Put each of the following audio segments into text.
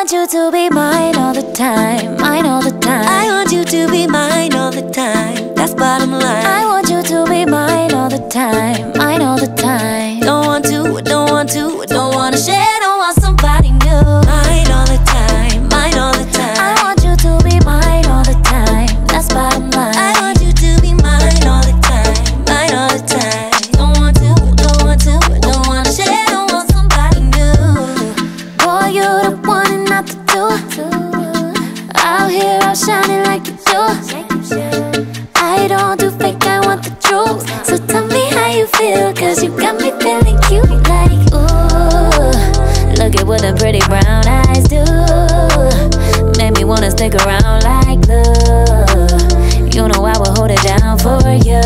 want you to be mine all the time, mine all the time. I want you to be mine all the time. That's bottom line. I want you to be mine all the time, mine all the time. Don't want to, don't want to, don't wanna share, don't want somebody new. Mine all the time, mine all the time. I want you to be mine all the time. That's bottom line. I want you to be mine all the time, mine all the time. Don't want to, don't want to, don't wanna share, don't want somebody new. Boy, you're the one and not the two. Out here, I'm shining like you do. I don't do fake, I want the truth. So tell me how you feel, cause you got me feeling cute. Like, ooh, look at what the pretty brown eyes do. Made me wanna stick around like glue. You know I will hold it down for you.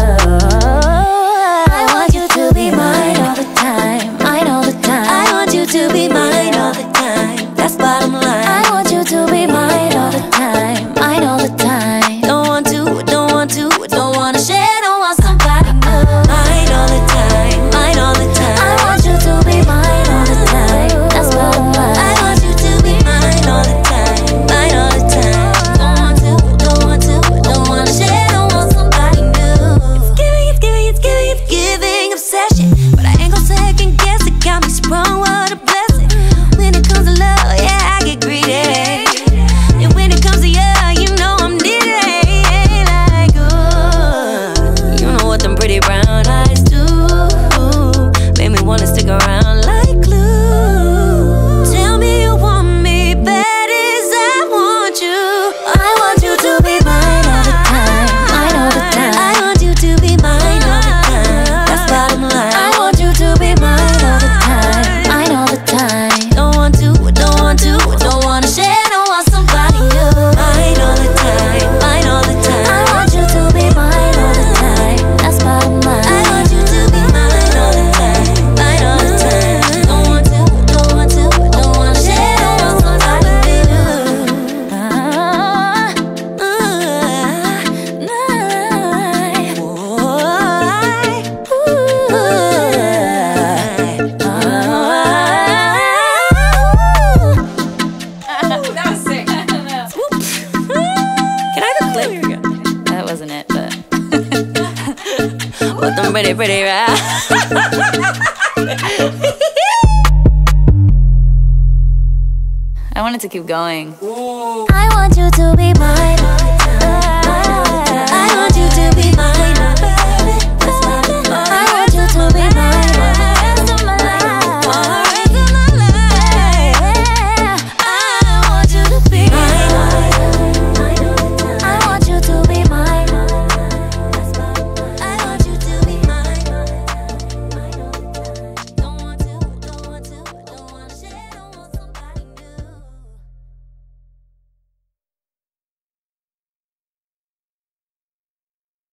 I want you to be mine all the time, mine all the time. I want you to be mine all the time. That's bottom line. I want you to be mine all the time, mine all the time. Don't want to, don't want to, don't wanna share, don't want somebody new. Mine all the time, mine all the time. I want you to be mine all the time. That's bottom line. I want you to be mine all the time, mine all the time. Don't want to, don't want to, don't wanna share, don't want somebody new. It's giving, it's giving, it's giving, it's giving obsession, but I ain't gon' second guess it. Got me sprung, what a blessing. When it comes to love, yeah, I get greedy. And when it comes to you, you know I'm needy. Like, ooh, you know what them pretty brown eyes do. Made me wanna stick around like glue. Tell me you want me bad as I want you. I want you to be mine all the time, mine all the time. I want you to be mine all the time. That's bottom line. I want you to be mine all the time, mine all the time. Don't want to, don't want to, don't wanna share, don't want somebody new. Mine all the time, mine all the time. I want you to be mine all the time. That's bottom line. I want you to be mine all the time, mine all the time. Don't want to, don't want to, don't wanna share, don't want somebody new. That was sick. Can I have a clip? That wasn't it, but With them pretty, pretty right? I wanted to keep going. I want you to be mine